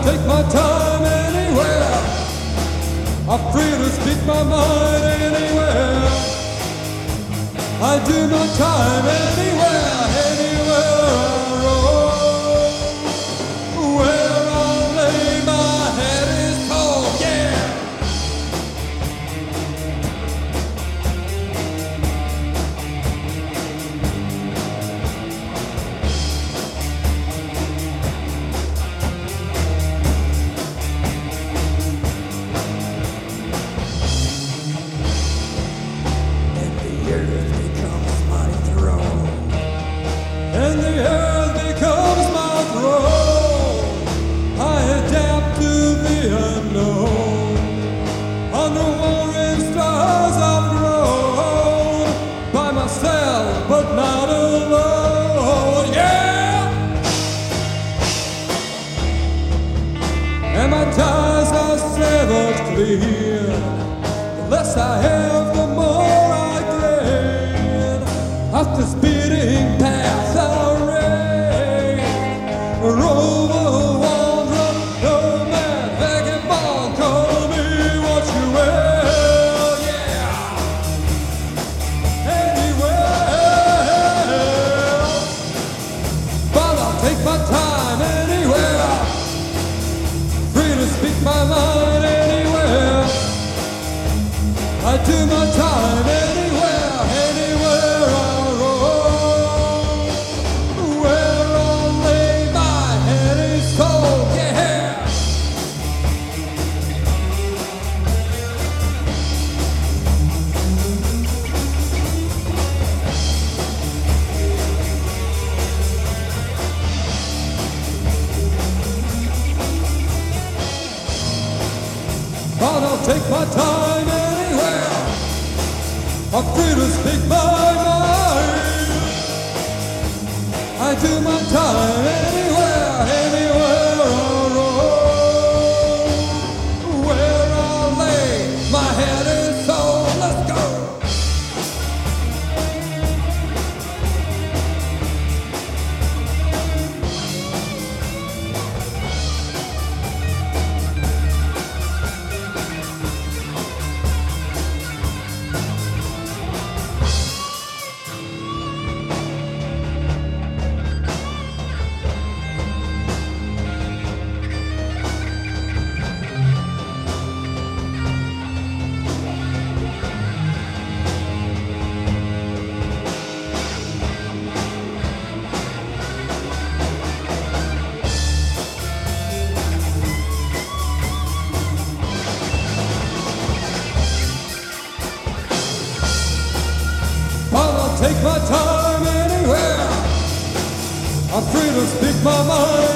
take my time anywhere. I'm free to speak my mind anywhere. I do my time anywhere, anywhere I roam. Where I lay my head is cold, yeah. And the earth becomes my throne. I adapt to the unknown. Under warring stars I've grown. By myself, but not alone. Yeah! And my ties are severed clear. The less I have, the more I gain. After speeding past the rain, a rover, wanderer, nomad, vagabond, call me what you will, yeah. Anywhere, but I'll take my time anywhere. Free to speak my mind anywhere. I do my time anywhere, anywhere I roam. Where I lay my head is cold, yeah. But I'll take my time anywhere. I'm free to speak my mind. I do my time anywhere, anywhere I roam. Where I lay my head is cold, let's go. Take my time anywhere. I'm free to speak my mind